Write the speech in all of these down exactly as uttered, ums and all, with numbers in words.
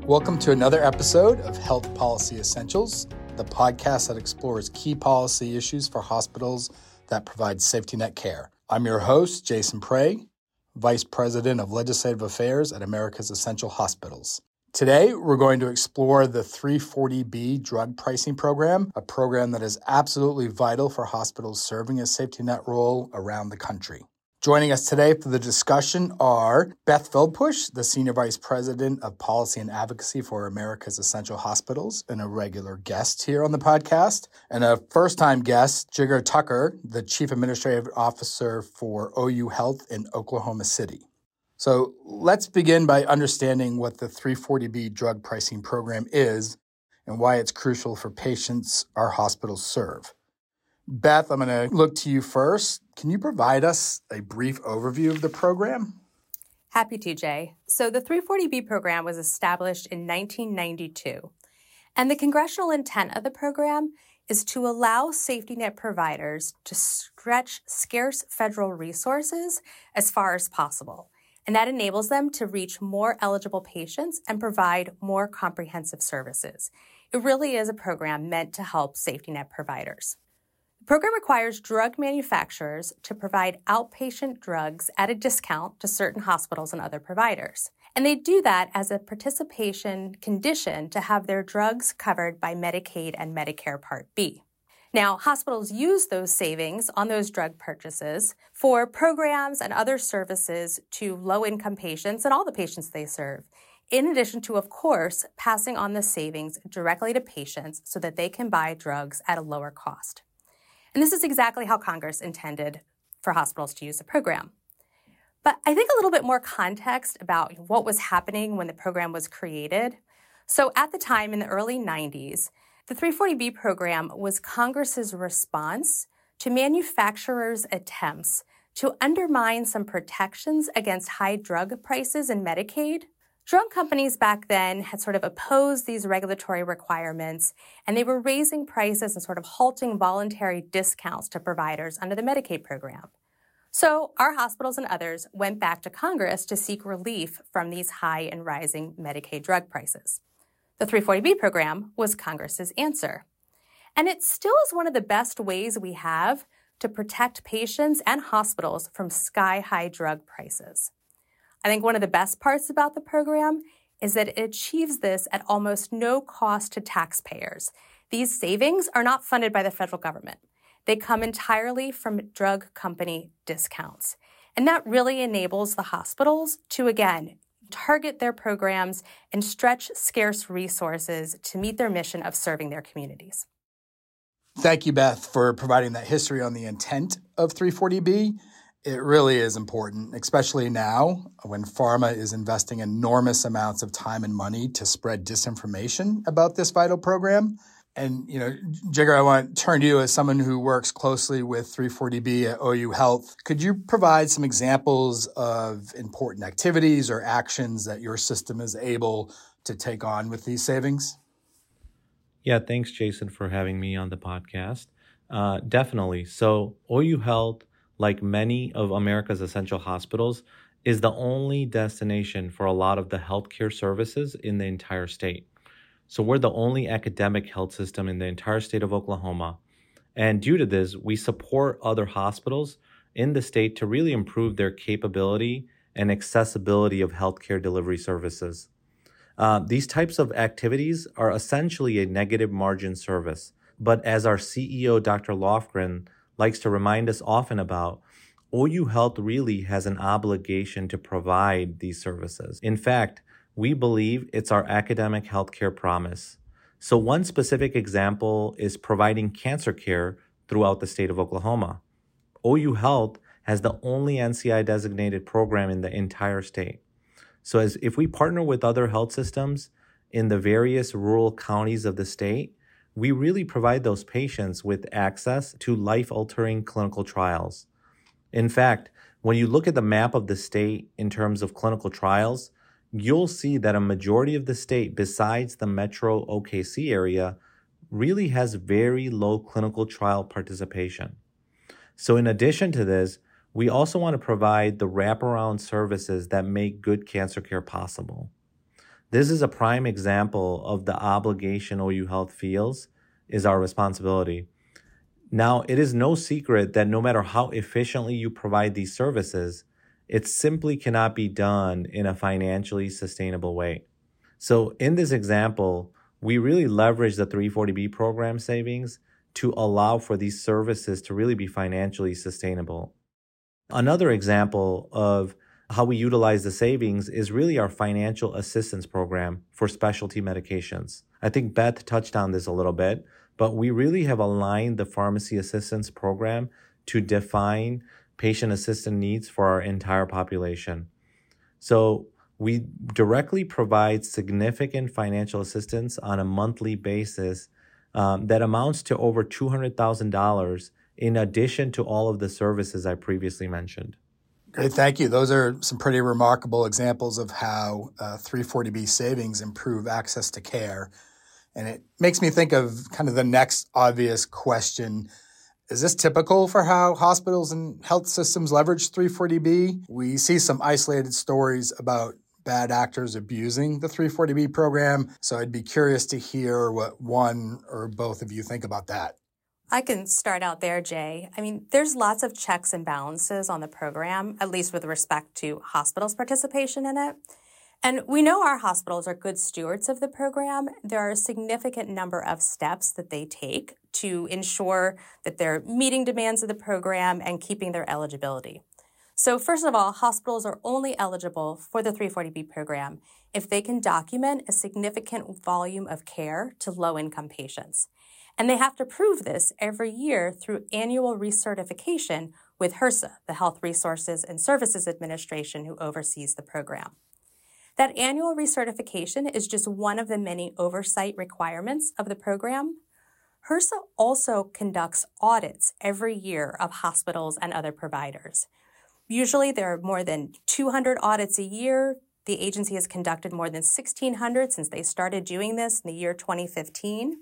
Welcome to another episode of Health Policy Essentials, the podcast that explores key policy issues for hospitals that provide safety net care. I'm your host, Jason Prey, Vice President of Legislative Affairs at America's Essential Hospitals. Today, we're going to explore the three forty B drug pricing program, a program that is absolutely vital for hospitals serving a safety net role around the country. Joining us today for the discussion are Beth Feldpush, the Senior Vice President of Policy and Advocacy for America's Essential Hospitals, and a regular guest here on the podcast, and a first-time guest, Jigar Tucker, the Chief Administrative Officer for O U Health in Oklahoma City. So let's begin by understanding what the three forty B drug pricing program is and why it's crucial for patients our hospitals serve. Beth, I'm going to look to you first. Can you provide us a brief overview of the program? Happy to, Jay. So the three forty B program was established in nineteen ninety-two, and the congressional intent of the program is to allow safety net providers to stretch scarce federal resources as far as possible, and that enables them to reach more eligible patients and provide more comprehensive services. It really is a program meant to help safety net providers. The program requires drug manufacturers to provide outpatient drugs at a discount to certain hospitals and other providers. And they do that as a participation condition to have their drugs covered by Medicaid and Medicare Part B. Now, hospitals use those savings on those drug purchases for programs and other services to low-income patients and all the patients they serve, in addition to, of course, passing on the savings directly to patients so that they can buy drugs at a lower cost. And this is exactly how Congress intended for hospitals to use the program. But I think a little bit more context about what was happening when the program was created. So at the time in the early nineties, the three forty B program was Congress's response to manufacturers' attempts to undermine some protections against high drug prices in Medicaid. Drug companies back then had sort of opposed these regulatory requirements, and they were raising prices and sort of halting voluntary discounts to providers under the Medicaid program. So our hospitals and others went back to Congress to seek relief from these high and rising Medicaid drug prices. The three forty B program was Congress's answer. And it still is one of the best ways we have to protect patients and hospitals from sky-high drug prices. I think one of the best parts about the program is that it achieves this at almost no cost to taxpayers. These savings are not funded by the federal government. They come entirely from drug company discounts. And that really enables the hospitals to, again, target their programs and stretch scarce resources to meet their mission of serving their communities. Thank you, Beth, for providing that history on the intent of three forty B. It really is important, especially now when pharma is investing enormous amounts of time and money to spread disinformation about this vital program. And, you know, Jigar, I want to turn to you as someone who works closely with three forty B at O U Health. Could you provide some examples of important activities or actions that your system is able to take on with these savings? Yeah, thanks, Jason, for having me on the podcast. Uh, definitely. So O U Health, like many of America's essential hospitals, is the only destination for a lot of the healthcare services in the entire state. So we're the only academic health system in the entire state of Oklahoma. And due to this, we support other hospitals in the state to really improve their capability and accessibility of healthcare delivery services. Uh, these types of activities are essentially a negative margin service. But as our C E O, Doctor Lofgren, likes to remind us often about, O U Health really has an obligation to provide these services. In fact, we believe it's our academic healthcare promise. So one specific example is providing cancer care throughout the state of Oklahoma. O U Health has the only N C I designated program in the entire state. So as if we partner with other health systems in the various rural counties of the state, we really provide those patients with access to life-altering clinical trials. In fact, when you look at the map of the state in terms of clinical trials, you'll see that a majority of the state, besides the metro O K C area, really has very low clinical trial participation. So in addition to this, we also want to provide the wraparound services that make good cancer care possible. This is a prime example of the obligation O U Health feels is our responsibility. Now, it is no secret that no matter how efficiently you provide these services, it simply cannot be done in a financially sustainable way. So in this example, we really leverage the three forty B program savings to allow for these services to really be financially sustainable. Another example of how we utilize the savings is really our financial assistance program for specialty medications. I think Beth touched on this a little bit, but we really have aligned the pharmacy assistance program to define patient assistance needs for our entire population. So we directly provide significant financial assistance on a monthly basis um, that amounts to over two hundred thousand dollars in addition to all of the services I previously mentioned. Great, thank you. Those are some pretty remarkable examples of how uh, three forty B savings improve access to care. And it makes me think of kind of the next obvious question. Is this typical for how hospitals and health systems leverage three forty B? We see some isolated stories about bad actors abusing the three forty B program. So I'd be curious to hear what one or both of you think about that. I can start out there, Jay. I mean, there's lots of checks and balances on the program, at least with respect to hospitals' participation in it. And we know our hospitals are good stewards of the program. There are a significant number of steps that they take to ensure that they're meeting demands of the program and keeping their eligibility. So first of all, hospitals are only eligible for the three forty B program if they can document a significant volume of care to low-income patients. And they have to prove this every year through annual recertification with HRSA, the Health Resources and Services Administration, who oversees the program. That annual recertification is just one of the many oversight requirements of the program. HRSA also conducts audits every year of hospitals and other providers. Usually there are more than two hundred audits a year. The agency has conducted more than sixteen hundred since they started doing this in the year twenty fifteen.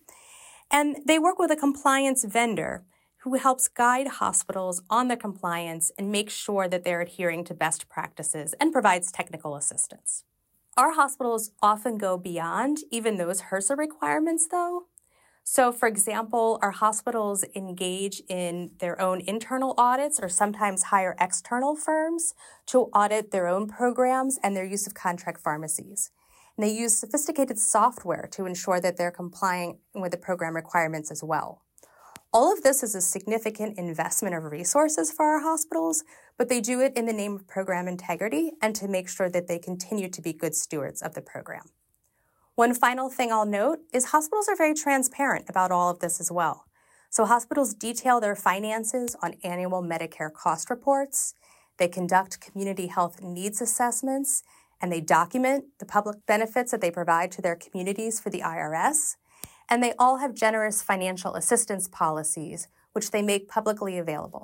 And they work with a compliance vendor who helps guide hospitals on their compliance and make sure that they're adhering to best practices and provides technical assistance. Our hospitals often go beyond even those HRSA requirements, though. So, for example, our hospitals engage in their own internal audits or sometimes hire external firms to audit their own programs and their use of contract pharmacies. And they use sophisticated software to ensure that they're complying with the program requirements as well. All of this is a significant investment of resources for our hospitals, but they do it in the name of program integrity and to make sure that they continue to be good stewards of the program. One final thing I'll note is hospitals are very transparent about all of this as well. So hospitals detail their finances on annual Medicare cost reports, they conduct community health needs assessments, and they document the public benefits that they provide to their communities for the I R S. And they all have generous financial assistance policies, which they make publicly available.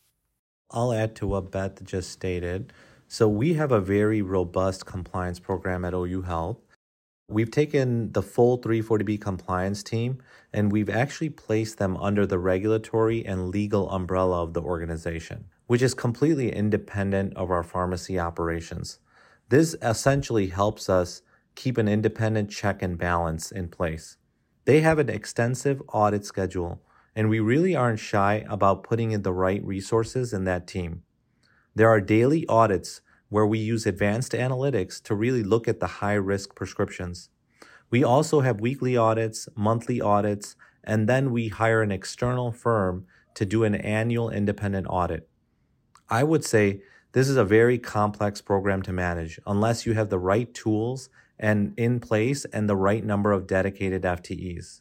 I'll add to what Beth just stated. So we have a very robust compliance program at O U Health. We've taken the full three forty B compliance team, and we've actually placed them under the regulatory and legal umbrella of the organization, which is completely independent of our pharmacy operations. This essentially helps us keep an independent check and balance in place. They have an extensive audit schedule, and we really aren't shy about putting in the right resources in that team. There are daily audits where we use advanced analytics to really look at the high-risk prescriptions. We also have weekly audits, monthly audits, and then we hire an external firm to do an annual independent audit. I would say this is a very complex program to manage unless you have the right tools and in place and the right number of dedicated F T Es.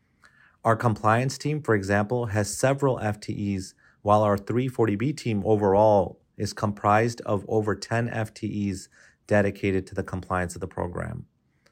Our compliance team, for example, has several F T Es, while our three forty B team overall is comprised of over ten F T Es dedicated to the compliance of the program.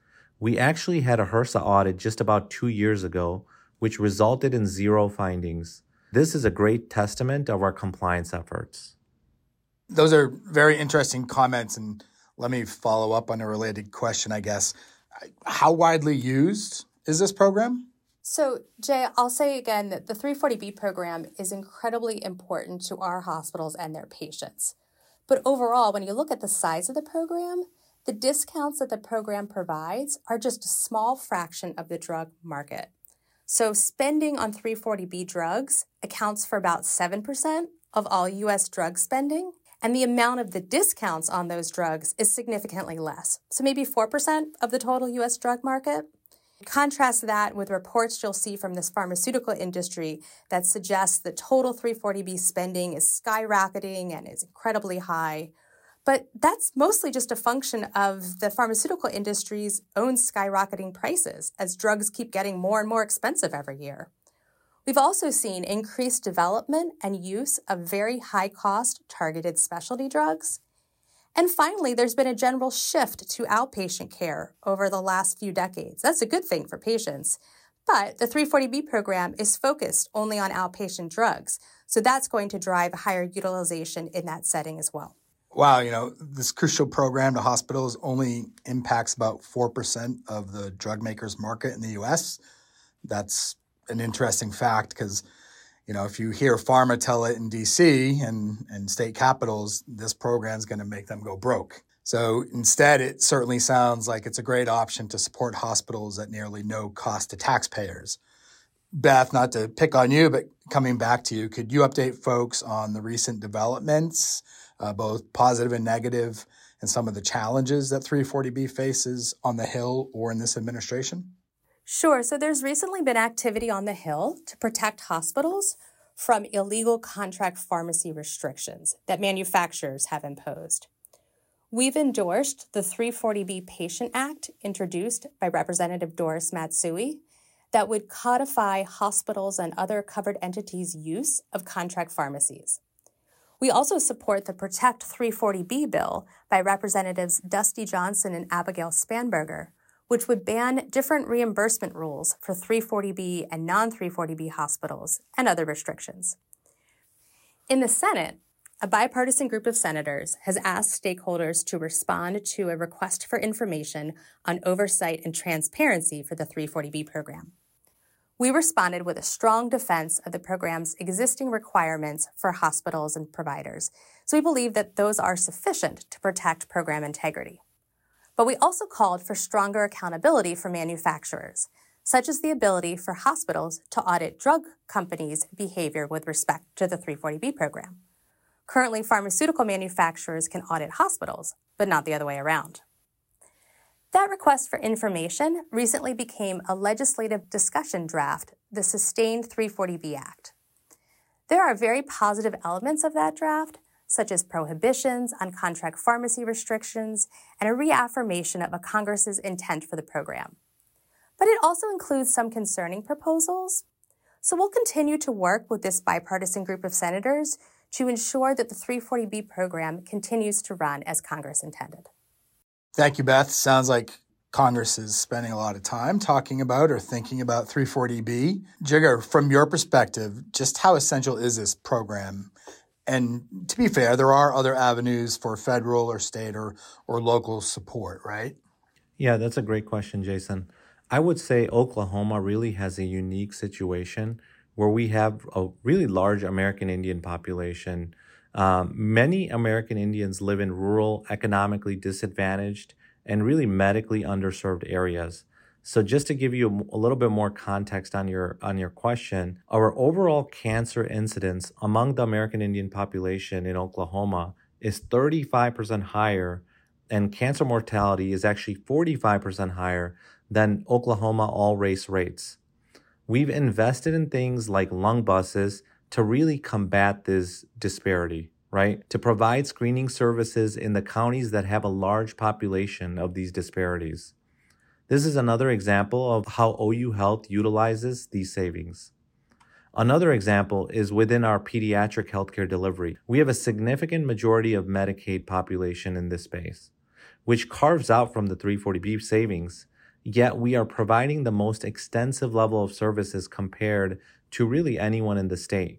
We actually had a HRSA audit just about two years ago, which resulted in zero findings. This is a great testament of our compliance efforts. Those are very interesting comments, and let me follow up on a related question, I guess. How widely used is this program? So, Jay, I'll say again that the three forty B program is incredibly important to our hospitals and their patients. But overall, when you look at the size of the program, the discounts that the program provides are just a small fraction of the drug market. So spending on three forty B drugs accounts for about seven percent of all U S drug spending, and the amount of the discounts on those drugs is significantly less, so maybe four percent of the total U S drug market. Contrast that with reports you'll see from this pharmaceutical industry that suggests that total three forty B spending is skyrocketing and is incredibly high. But that's mostly just a function of the pharmaceutical industry's own skyrocketing prices as drugs keep getting more and more expensive every year. We've also seen increased development and use of very high-cost targeted specialty drugs. And finally, there's been a general shift to outpatient care over the last few decades. That's a good thing for patients. But the three forty B program is focused only on outpatient drugs, so that's going to drive higher utilization in that setting as well. Wow, you know, this crucial program to hospitals only impacts about four percent of the drug makers market in the U S. That's an interesting fact because, you know, if you hear pharma tell it in D C and, and state capitals, this program is going to make them go broke. So instead, it certainly sounds like it's a great option to support hospitals at nearly no cost to taxpayers. Beth, not to pick on you, but coming back to you, could you update folks on the recent developments, uh, both positive and negative, and some of the challenges that three forty B faces on the Hill or in this administration? Sure. So there's recently been activity on the Hill to protect hospitals from illegal contract pharmacy restrictions that manufacturers have imposed. We've endorsed the three forty B Patient Act introduced by Representative Doris Matsui that would codify hospitals and other covered entities' use of contract pharmacies. We also support the Protect three forty B bill by Representatives Dusty Johnson and Abigail Spanberger, which would ban different reimbursement rules for three forty B and non three forty B hospitals and other restrictions. In the Senate, a bipartisan group of senators has asked stakeholders to respond to a request for information on oversight and transparency for the three forty B program. We responded with a strong defense of the program's existing requirements for hospitals and providers, so we believe that those are sufficient to protect program integrity. But we also called for stronger accountability for manufacturers, such as the ability for hospitals to audit drug companies' behavior with respect to the three forty B program. Currently, pharmaceutical manufacturers can audit hospitals, but not the other way around. That request for information recently became a legislative discussion draft, the Sustained three forty B Act. There are very positive elements of that draft, such as prohibitions on contract pharmacy restrictions and a reaffirmation of a Congress's intent for the program. But it also includes some concerning proposals. So we'll continue to work with this bipartisan group of senators to ensure that the three forty B program continues to run as Congress intended. Thank you, Beth. Sounds like Congress is spending a lot of time talking about or thinking about three forty B. Jigar, from your perspective, just how essential is this program? And to be fair, there are other avenues for federal or state or, or local support, right? Yeah, that's a great question, Jason. I would say Oklahoma really has a unique situation where we have a really large American Indian population. Um, many American Indians live in rural, economically disadvantaged, and really medically underserved areas. So just to give you a, a little bit more context on your on your question, our overall cancer incidence among the American Indian population in Oklahoma is thirty-five percent higher, and cancer mortality is actually forty-five percent higher than Oklahoma all-race rates. We've invested in things like lung buses to really combat this disparity, right? To provide screening services in the counties that have a large population of these disparities. This is another example of how O U Health utilizes these savings. Another example is within our pediatric healthcare delivery. We have a significant majority of Medicaid population in this space, which carves out from the three forty B savings, yet we are providing the most extensive level of services compared to really anyone in the state.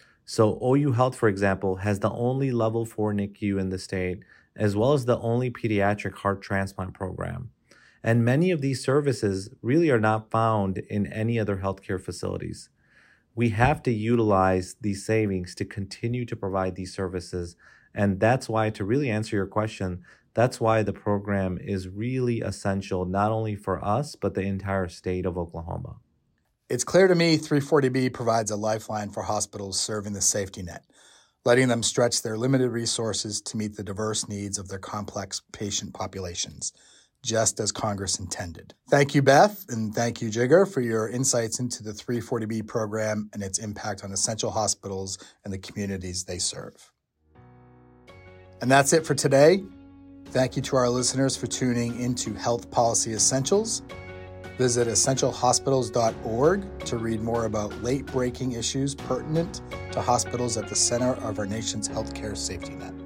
So O U Health, for example, has the only level four N I C U in the state, as well as the only pediatric heart transplant program. And many of these services really are not found in any other healthcare facilities. We have to utilize these savings to continue to provide these services. And that's why, to really answer your question, That's why the program is really essential, not only for us, but the entire state of Oklahoma. It's clear to me three forty B provides a lifeline for hospitals serving the safety net, letting them stretch their limited resources to meet the diverse needs of their complex patient populations, just as Congress intended. Thank you, Beth, and thank you, Jigar, for your insights into the three forty B program and its impact on essential hospitals and the communities they serve. And that's it for today. Thank you to our listeners for tuning into Health Policy Essentials. Visit essential hospitals dot org to read more about late-breaking issues pertinent to hospitals at the center of our nation's healthcare safety net.